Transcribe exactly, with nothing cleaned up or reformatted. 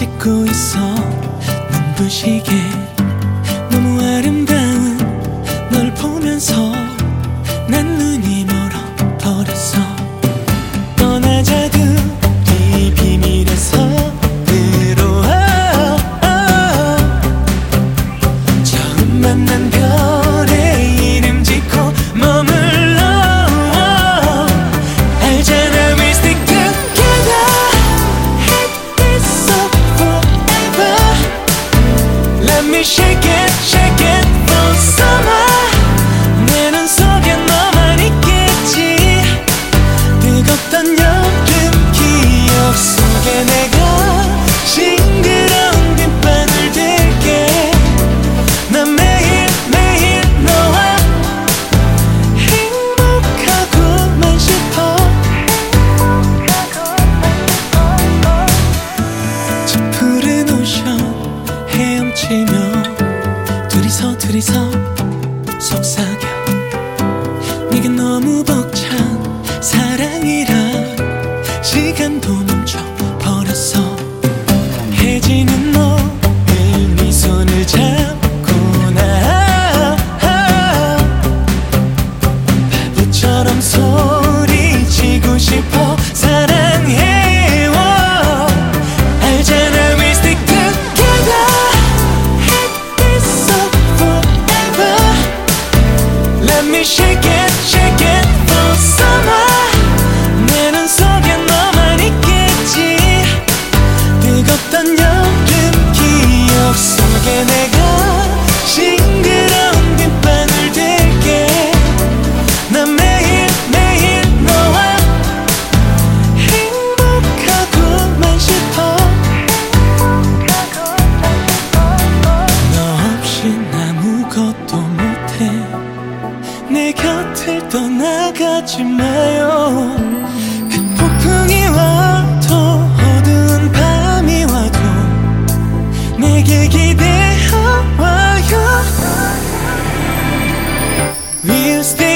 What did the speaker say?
찍고 있어 눈부시게 너무 아름다운 널 보면서 난 눈이 멀어버렸어. 떠나자도 네 비밀에서 들어와. 처음 만난 별에 이름 짓고 머물러. 알잖아 we stick together. Hate this up forever. Let me shake it, shake it for summer. 내 눈 속에 너만 있겠지. 뜨겁던 여름 기억 속에 내가 싱그러운 빗방울 될게. 난 매일 매일 너와 행복하고만 싶어. 저 푸른 오션 헤엄치며 둘이서 둘이서 속삭여. 네가 너무 벅찬 사랑이라 시간도 멈춰버렸어. 해지는 너의 네 손을 잡고 나 바보처럼 소리치고 싶어. 사랑해요. 알잖아 we stick together. Hate this up forever. Let me shake it, shake it for summer. 내 눈 속에 너만 있겠지. 뜨겁던 여름 기억 속에 내가 싱그러운 빗방울 될게. 난 매일 매일 너와 행복하고만 싶어. 너 없인 아무것도 못해. 내 곁을 떠나가지 마요. 그 폭풍이 와도 어두운 밤이 와도 내게 기대어 와요. We'll stay